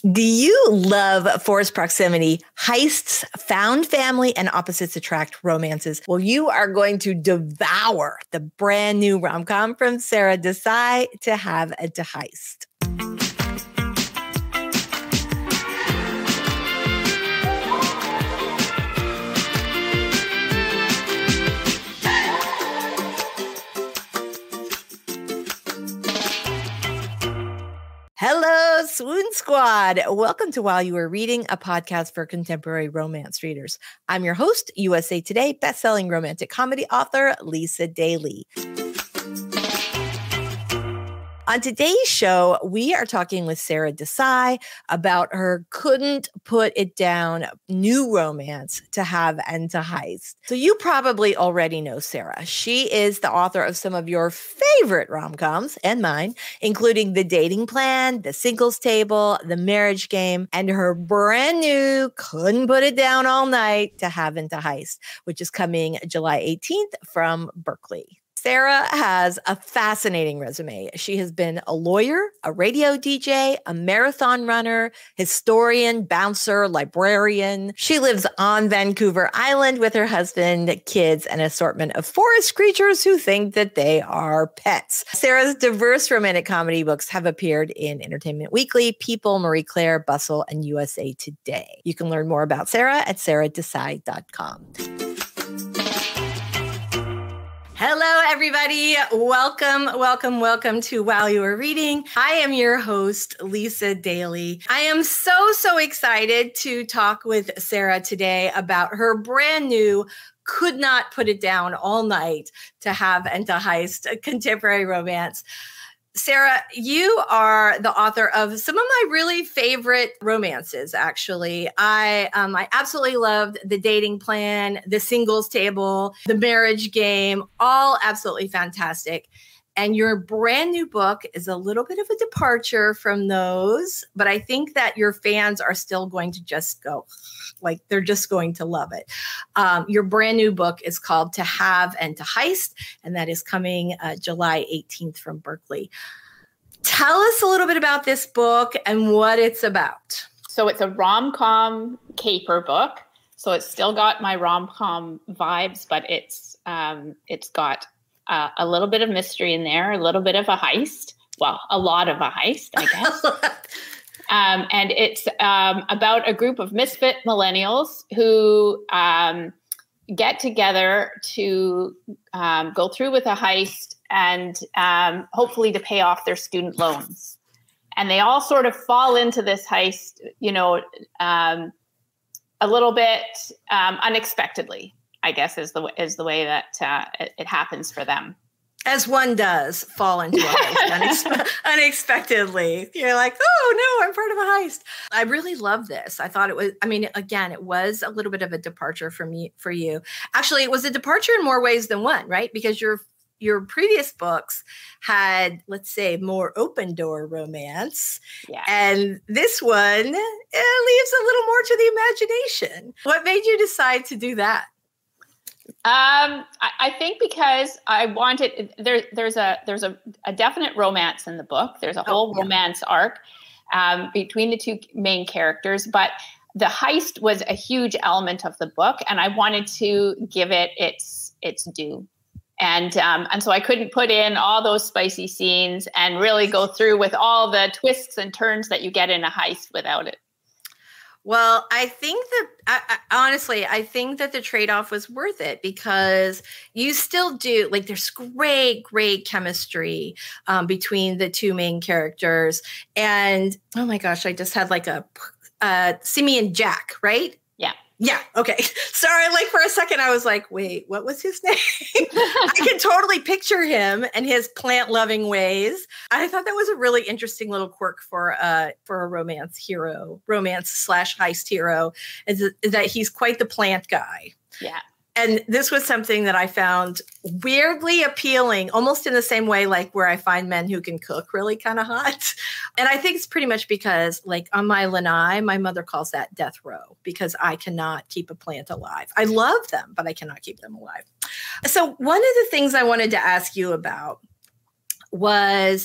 Do you love forced proximity, heists, found family, and opposites attract romances? Well, you are going to devour the brand new rom-com from Sarah Desai, To Have and to Heist. Hello, Swoon Squad. Welcome to While You Were Reading, a podcast for contemporary romance readers. I'm your host, USA Today bestselling romantic comedy author, Lisa Daly. On today's show, we are talking with Sarah Desai about her couldn't put it down new romance, To Have and to Heist. So you probably already know Sarah. She is the author of some of your favorite rom-coms and mine, including The Dating Plan, The Singles Table, The Marriage Game, and her brand new Couldn't Put It Down All Night, To Have and to Heist, which is coming July 18th from Berkley. Sarah has a fascinating resume. She has been a lawyer, a radio DJ, a marathon runner, historian, bouncer, librarian. She lives on Vancouver Island with her husband, kids, and an assortment of forest creatures who think that they are pets. Sarah's diverse romantic comedy books have appeared in Entertainment Weekly, People, Marie Claire, Bustle, and USA Today. You can learn more about Sarah at sarahdesai.com. Hello, everybody. Welcome to While You Were Reading. I am your host, Lisa Daly. I am so excited to talk with Sarah today about her brand new Could Not Put It Down All Night, To Have and to Heist, a contemporary romance. Sarah, you are the author of some of my really favorite romances, actually. I absolutely loved The Dating Plan, The Singles Table, The Marriage Game, all absolutely fantastic. And your brand new book is a little bit of a departure from those, but I think that your fans are still going to just go, like, they're just going to love it. Your brand new book is called To Have and to Heist, and that is coming July 18th from Berkley. Tell us a little bit about this book and what it's about. So it's a rom-com caper book. So it's still got my rom-com vibes, but it's got a little bit of mystery in there, a little bit of a heist. Well, a lot of a heist, I guess. And it's about a group of misfit millennials who get together to go through with a heist and hopefully to pay off their student loans. And they all sort of fall into this heist, a little bit unexpectedly, I guess, is the way that it happens for them. As one does fall into a heist unexpectedly. You're like, oh no, I'm part of a heist. I really love this. I thought it was, it was a little bit of a departure for you. Actually, it was a departure in more ways than one, right? Because your previous books had, let's say, more open door romance. Yeah. And this one, leaves a little more to the imagination. What made you decide to do that? I think because I wanted there's a definite romance in the book. There's a whole romance arc between the two main characters, but the heist was a huge element of the book, and I wanted to give it its due. And so I couldn't put in all those spicy scenes and really go through with all the twists and turns that you get in a heist without it. Well, I think that, honestly, I think that the trade-off was worth it because you still do, like, there's great chemistry between the two main characters. And, oh my gosh, I just had like Simi and Jack, right? Yeah. Okay. Sorry. Like for a second, I was like, wait, what was his name? I can totally picture him and his plant loving ways. I thought that was a really interesting little quirk for a romance / heist hero is that he's quite the plant guy. Yeah. And this was something that I found weirdly appealing, almost in the same way, like where I find men who can cook really kind of hot. And I think it's pretty much because, like, on my lanai, my mother calls that death row because I cannot keep a plant alive. I love them, but I cannot keep them alive. So one of the things I wanted to ask you about was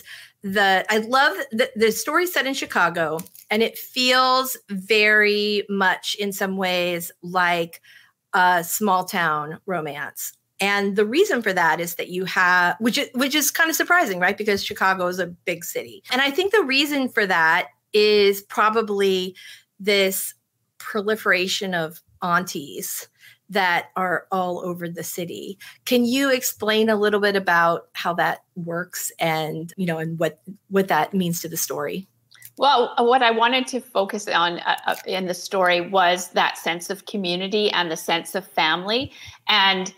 I love the story set in Chicago, and it feels very much in some ways like a small town romance. And the reason for that is that you have, which is kind of surprising, right? Because Chicago is a big city. And I think the reason for that is probably this proliferation of aunties that are all over the city. Can you explain a little bit about how that works and, and what that means to the story? Well, what I wanted to focus on in the story was that sense of community and the sense of family. And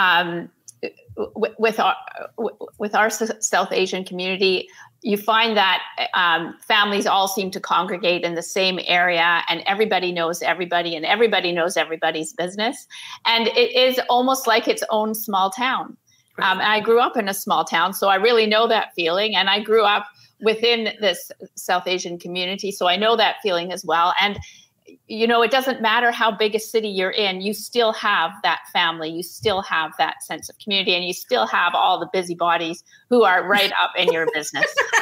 with our South Asian community, you find that families all seem to congregate in the same area, and everybody knows everybody, and everybody knows everybody's business. And it is almost like its own small town. Right. And I grew up in a small town, so I really know that feeling. And I grew up within this South Asian community, so I know that feeling as well. And it doesn't matter how big a city you're in, you still have that family, you still have that sense of community, and you still have all the busybodies who are right up in your business.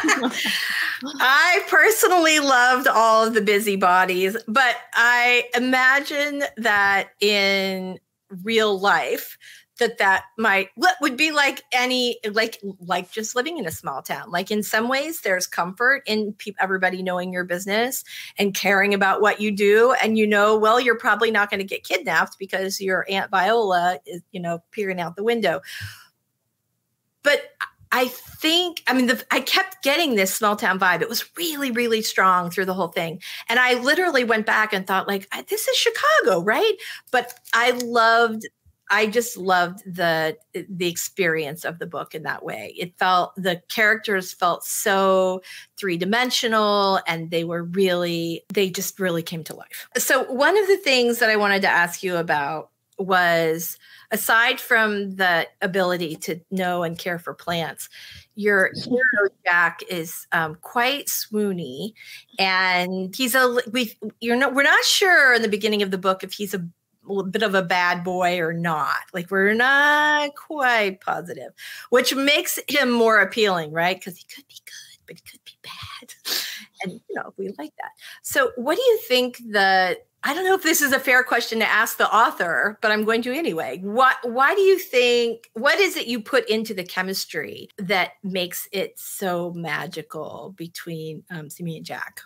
I personally loved all of the busybodies, but I imagine that in real life, that would be like like just living in a small town. Like in some ways there's comfort in everybody knowing your business and caring about what you do. And you're probably not going to get kidnapped because your Aunt Viola is, peering out the window. But I think, I kept getting this small town vibe. It was really, really strong through the whole thing. And I literally went back and thought this is Chicago, right? But I just loved the experience of the book in that way. The characters felt so three-dimensional, and they just really came to life. So one of the things that I wanted to ask you about was, aside from the ability to know and care for plants, your hero Jack is quite swoony, and we're not sure in the beginning of the book if he's a bit of a bad boy or not. We're not quite positive, which makes him more appealing, right? Because he could be good, but he could be bad. And, we like that. So what do you think I don't know if this is a fair question to ask the author, but I'm going to anyway. Why do you think, what is it you put into the chemistry that makes it so magical between Simi and Jack?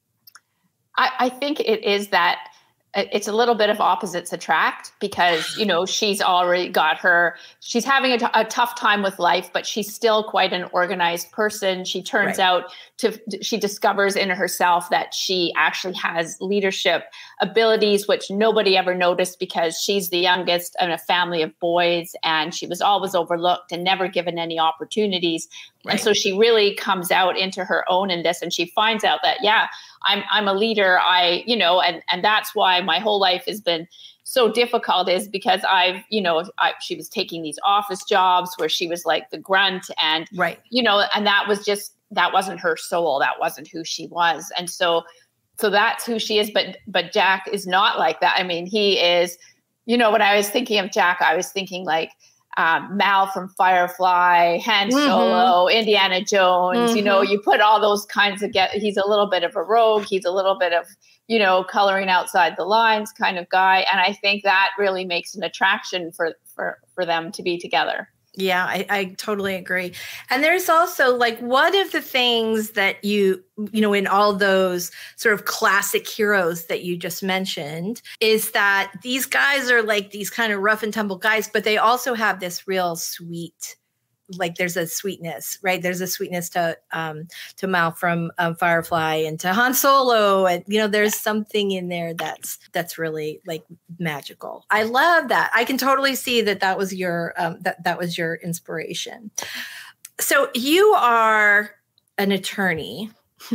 I think it is that it's a little bit of opposites attract, because, she's already got she's having a tough time with life, but she's still quite an organized person. She turns out she discovers in herself that she actually has leadership abilities, which nobody ever noticed, because she's the youngest in a family of boys, and she was always overlooked and never given any opportunities. Right. And so she really comes out into her own in this, and she finds out that, I'm a leader. And that's why my whole life has been so difficult, is because she was taking these office jobs where she was like the grunt, and, and that wasn't her soul. That wasn't who she was. And so that's who she is. But Jack is not like that. He is, when I was thinking of Jack, I was thinking Mal from Firefly, Han Solo, Indiana Jones, you put all those kinds of he's a little bit of a rogue. He's a little bit of, coloring outside the lines kind of guy. And I think that really makes an attraction for them to be together. Yeah, I totally agree. And there's also one of the things that in all those sort of classic heroes that you just mentioned is that these guys are these kind of rough and tumble guys, but they also have this real sweet, there's a sweetness, right? There's a sweetness to Mal from Firefly, and to Han Solo. And, there's something in there that's really magical. I love that. I can totally see that was your, that was your inspiration. So you are an attorney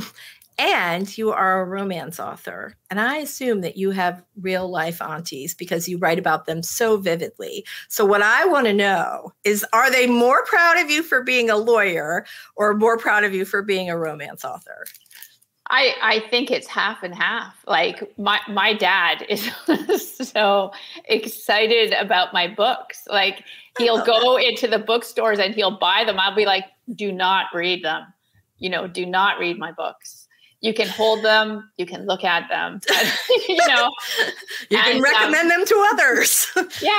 and you are a romance author. And I assume that you have real life aunties because you write about them so vividly. So what I want to know is, are they more proud of you for being a lawyer or more proud of you for being a romance author? I think it's half and half. My dad is so excited about my books. He'll go into the bookstores and he'll buy them. I'll be like, do not read them. do not read my books. You can hold them, you can look at them, but, you can recommend them to others.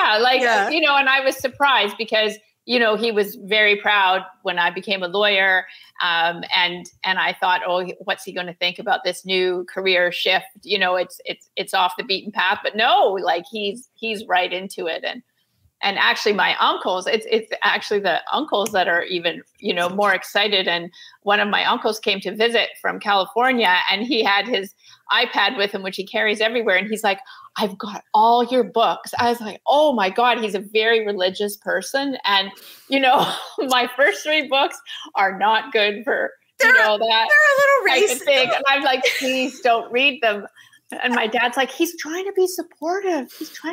And I was surprised because, he was very proud when I became a lawyer. And I thought, oh, what's he going to think about this new career shift? It's off the beaten path, but no, like he's right into it. And actually my uncles, it's actually the uncles that are even, more excited. And one of my uncles came to visit from California, and he had his iPad with him, which he carries everywhere. And he's like, I've got all your books. I was like, oh my God, he's a very religious person. And, my first 3 books are not good for, that. They're a little racist. Thing. And I'm like, please don't read them. And my dad's like, he's trying to be supportive.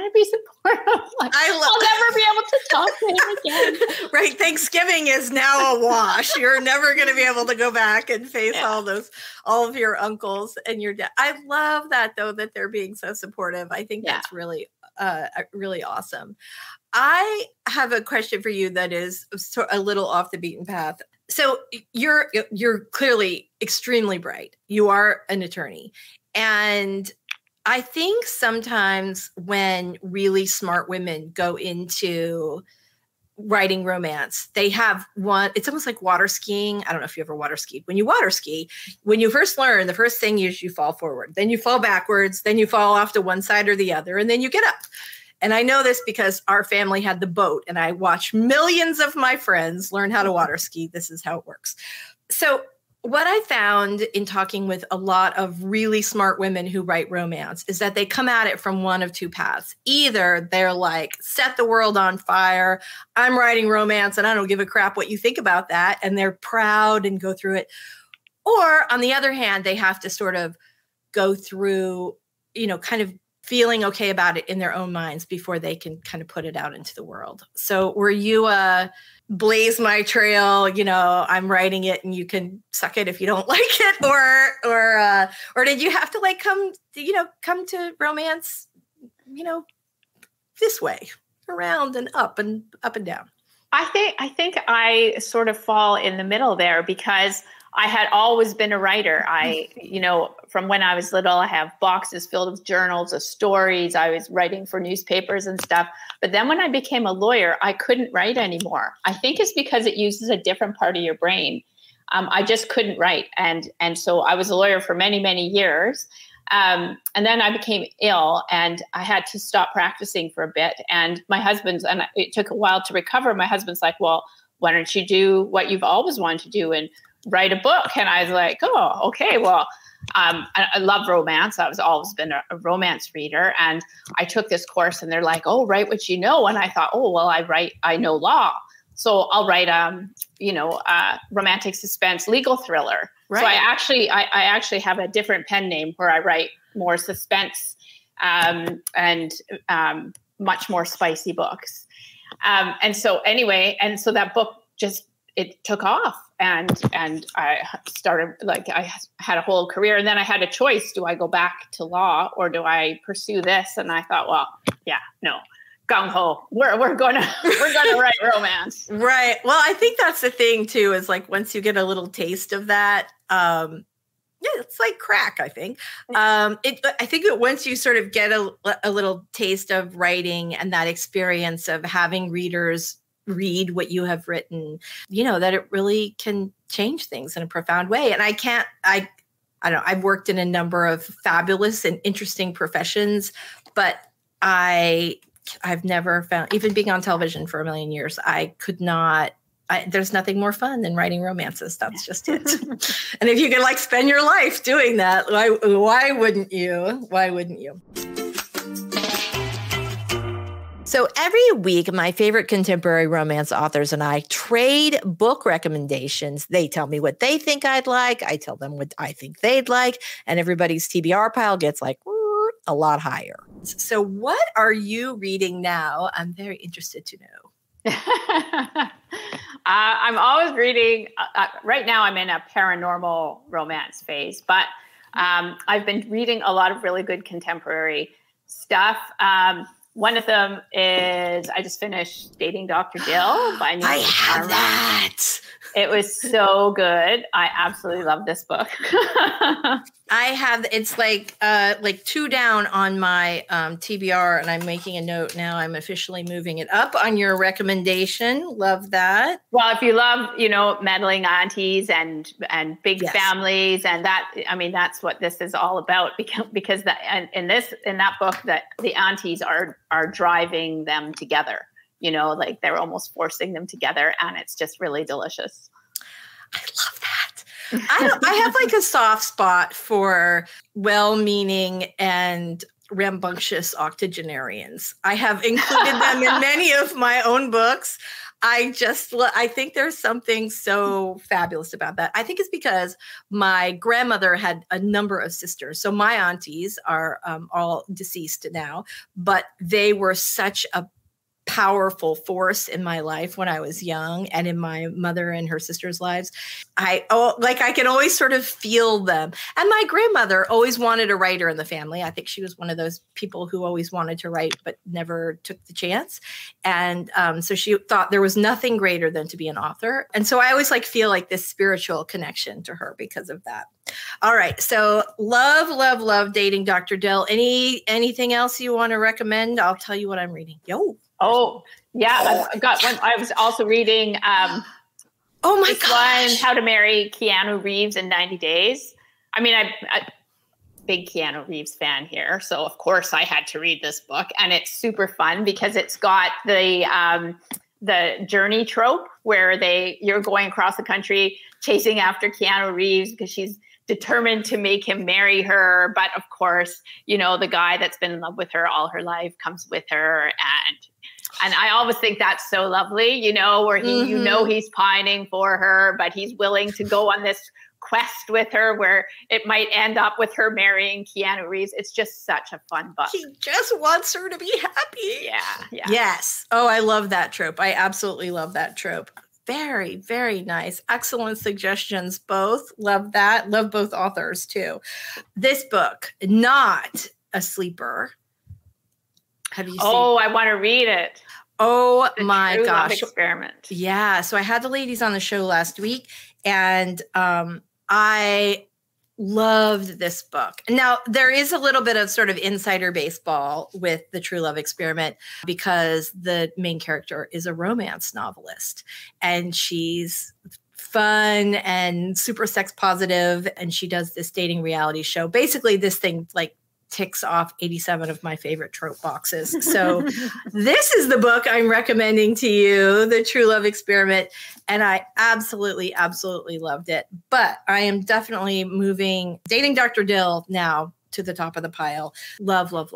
Like, I'll never be able to talk to him again. Right. Thanksgiving is now a wash. You're never going to be able to go back and face all of your uncles and your dad. I love that, though, that they're being so supportive. I think that's really, really awesome. I have a question for you that is a little off the beaten path. So you're clearly extremely bright. You are an attorney. And I think sometimes when really smart women go into writing romance, they have it's almost like water skiing. I don't know if you ever water skied. When you water ski, when you first learn, the first thing is you fall forward, then you fall backwards, then you fall off to one side or the other, and then you get up. And I know this because our family had the boat, and I watched millions of my friends learn how to water ski. This is how it works. So what I found in talking with a lot of really smart women who write romance is that they come at it from one of 2 paths. Either they're like, set the world on fire. I'm writing romance and I don't give a crap what you think about that. And they're proud and go through it. Or on the other hand, they have to sort of go through, kind of feeling okay about it in their own minds before they can kind of put it out into the world. So were you blaze my trail, I'm writing it and you can suck it if you don't like it, or did you have to like come to romance, this way, around and up and down? I think I sort of fall in the middle there because I had always been a writer. From when I was little, I have boxes filled with journals of stories. I was writing for newspapers and stuff. But then when I became a lawyer, I couldn't write anymore. I think it's because it uses a different part of your brain. I just couldn't write. And so I was a lawyer for many, many years. And then I became ill and I had to stop practicing for a bit. And it took a while to recover. My husband's like, well, why don't you do what you've always wanted to do and write a book? And I was like, oh, okay, well, I love romance. I've always been a romance reader. And I took this course and they're like, oh, write what you know. And I thought, oh, well, I know law. So I'll write, romantic suspense legal thriller. Right. So I actually have a different pen name where I write more suspense and much more spicy books. And so that book it took off and I started, I had a whole career, and then I had a choice. Do I go back to law or do I pursue this? And I thought, well, yeah, no, gung ho. We're gonna write romance. Right. Well, I think that's the thing too, is like, once you get a little taste of that, it's like crack, I think. I think that once you sort of get a little taste of writing and that experience of having readers read what you have written, that it really can change things in a profound way. And I don't know, I've worked in a number of fabulous and interesting professions, but I've never found, even being on television for a million years, I could not, there's nothing more fun than writing romances. That's just it. And if you could spend your life doing that, why wouldn't you? Why wouldn't you? So every week, my favorite contemporary romance authors and I trade book recommendations. They tell me what they think I'd like. I tell them what I think they'd like. And everybody's TBR pile gets a lot higher. So what are you reading now? I'm very interested to know. I'm always reading. Right now, I'm in a paranormal romance phase, but I've been reading a lot of really good contemporary stuff. One of them is I just finished Dating Dr. Dill by Neil I have Sharma. that. It was so good. I absolutely love this book. It's like 2 down on my TBR, and I'm making a note now. I'm officially moving it up on your recommendation. Love that. Well, if you love, meddling aunties and big families, and that's what this is all about, because in that book, that the aunties are driving them together. Like they're almost forcing them together, and it's just really delicious. I love that. I have like a soft spot for well-meaning and rambunctious octogenarians. I have included them in many of my own books. I think there's something so fabulous about that. I think it's because my grandmother had a number of sisters. So my aunties are all deceased now, but they were such a powerful force in my life when I was young, and in my mother and her sister's lives. I can always sort of feel them. And my grandmother always wanted a writer in the family. I think she was one of those people who always wanted to write but never took the chance. And so she thought there was nothing greater than to be an author. And so I always feel like this spiritual connection to her because of that. All right. So love Dating Dr. Dill. Anything else you want to recommend? I'll tell you what I'm reading. Oh, yeah. I've got one. I was also reading oh my gosh. one, How to Marry Keanu Reeves in 90 Days. I mean, I'm a big Keanu Reeves fan here, so of course I had to read this book, and it's super fun because it's got the journey trope where you're going across the country chasing after Keanu Reeves because she's determined to make him marry her. But of course, the guy that's been in love with her all her life comes with her. And I always think that's so lovely, where he's pining for her, but he's willing to go on this quest with her where it might end up with her marrying Keanu Reeves. It's just such a fun book. He just wants her to be happy. Yeah. Yes. Oh, I love that trope. I absolutely love that trope. Very, very nice. Excellent suggestions, both. Love that. Love both authors, too. This book, not a sleeper. Have you seen? Oh, I want to read it. Oh, my True gosh. Love Experiment. Yeah. So I had the ladies on the show last week, and I loved this book. Now, there is a little bit of sort of insider baseball with the True Love Experiment because the main character is a romance novelist, and she's fun and super sex positive, and she does this dating reality show. Basically, this thing ticks off 87 of my favorite trope boxes. So this is the book I'm recommending to you, The True Love Experiment. And I absolutely, absolutely loved it. But I am definitely moving Dating Dr. Dill now to the top of the pile. Love. And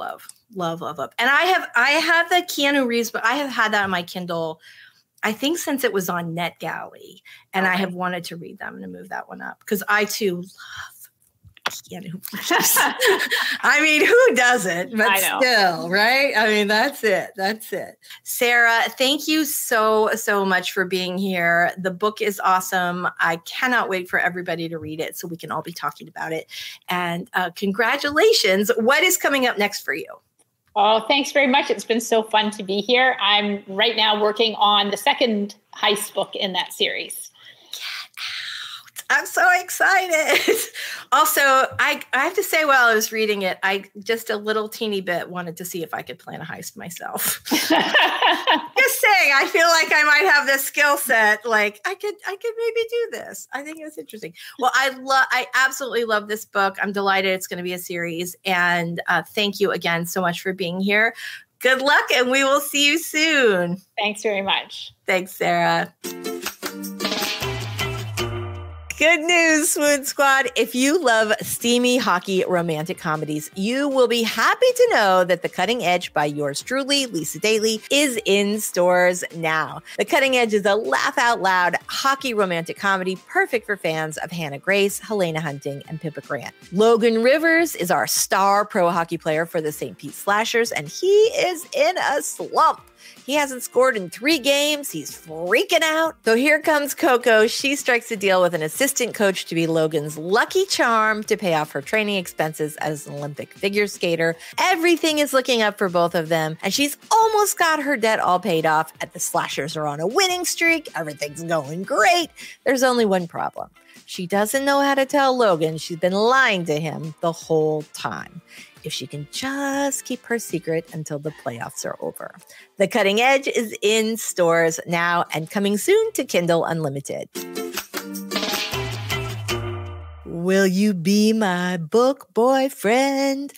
I have the Keanu Reeves, but I have had that on my Kindle, I think, since it was on NetGalley. And I have wanted to read them and to move that one up because I too love Keanu Reeves. I mean, who doesn't? But still, right? I mean, that's it. Sarah, thank you so much for being here. The book is awesome. I cannot wait for everybody to read it so we can all be talking about it. And congratulations. What is coming up next for you? Oh, thanks very much. It's been so fun to be here. I'm right now working on the second heist book in that series. I'm so excited. Also, I have to say, while I was reading it, I just a little teeny bit wanted to see if I could plan a heist myself. Just saying, I feel like I might have this skill set. Like I could maybe do this. I think it's interesting. Well, I absolutely love this book. I'm delighted it's going to be a series. And thank you again so much for being here. Good luck, and we will see you soon. Thanks very much. Thanks, Sarah. Good news, Swoon Squad. If you love steamy hockey romantic comedies, you will be happy to know that The Cutting Edge by yours truly, Lisa Daly, is in stores now. The Cutting Edge is a laugh-out-loud hockey romantic comedy perfect for fans of Hannah Grace, Helena Hunting, and Pippa Grant. Logan Rivers is our star pro hockey player for the St. Pete Slashers, and he is in a slump. He hasn't scored in 3 games. He's freaking out. So here comes Coco. She strikes a deal with an assistant coach to be Logan's lucky charm to pay off her training expenses as an Olympic figure skater. Everything is looking up for both of them, and she's almost got her debt all paid off. And the Slashers are on a winning streak. Everything's going great. There's only one problem. She doesn't know how to tell Logan she's been lying to him the whole time. If she can just keep her secret until the playoffs are over. The Cutting Edge is in stores now and coming soon to Kindle Unlimited. Will you be my book boyfriend?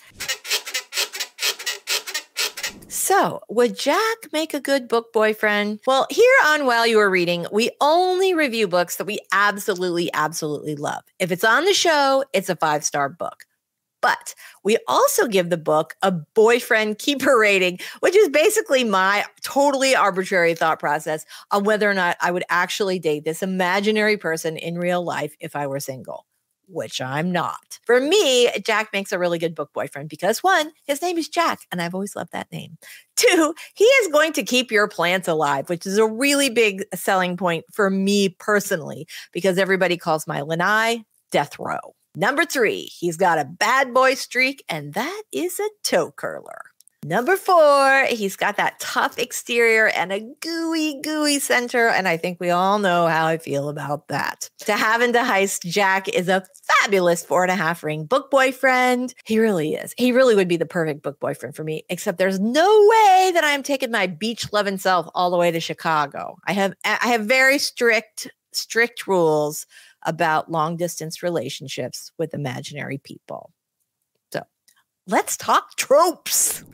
So, would Jack make a good book boyfriend? Well, here on While You Were Reading, we only review books that we absolutely love. If it's on the show, it's a 5-star book. But we also give the book a boyfriend keeper rating, which is basically my totally arbitrary thought process on whether or not I would actually date this imaginary person in real life if I were single, which I'm not. For me, Jack makes a really good book boyfriend because 1, his name is Jack, and I've always loved that name. 2, he is going to keep your plants alive, which is a really big selling point for me personally, because everybody calls my lanai death row. Number 3, he's got a bad boy streak, and that is a toe curler. Number 4, he's got that tough exterior and a gooey center, and I think we all know how I feel about that. To have and to heist, Jack is a fabulous 4.5 ring book boyfriend. He really is. He really would be the perfect book boyfriend for me, except there's no way that I'm taking my beach-loving self all the way to Chicago. I have very strict rules about long-distance relationships with imaginary people. So let's talk tropes.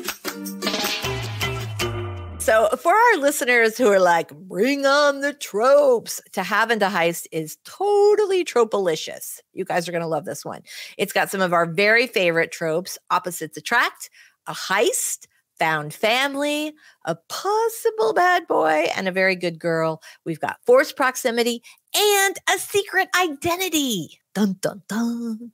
So for our listeners who are like, bring on the tropes, To Have and to Heist is totally tropalicious. You guys are going to love this one. It's got some of our very favorite tropes: opposites attract, a heist, found family, a possible bad boy, and a very good girl. We've got forced proximity and a secret identity. Dun, dun, dun.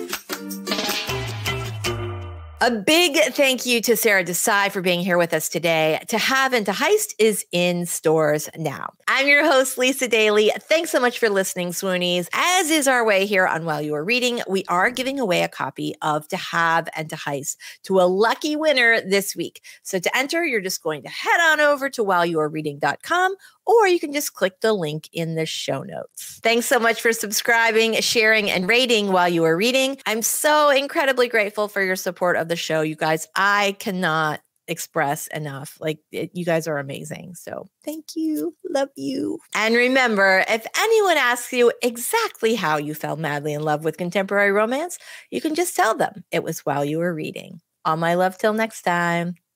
A big thank you to Sarah Desai for being here with us today. To Have and to Heist is in stores now. I'm your host, Lisa Daly. Thanks so much for listening, Swoonies. As is our way here on While You Were Reading, we are giving away a copy of To Have and to Heist to a lucky winner this week. So to enter, you're just going to head on over to whileyouarereading.com, or you can just click the link in the show notes. Thanks so much for subscribing, sharing, and rating While You Were Reading. I'm so incredibly grateful for your support of the show, you guys. I cannot express enough. You guys are amazing. So thank you. Love you. And remember, if anyone asks you exactly how you fell madly in love with contemporary romance, you can just tell them it was while you were reading. All my love till next time.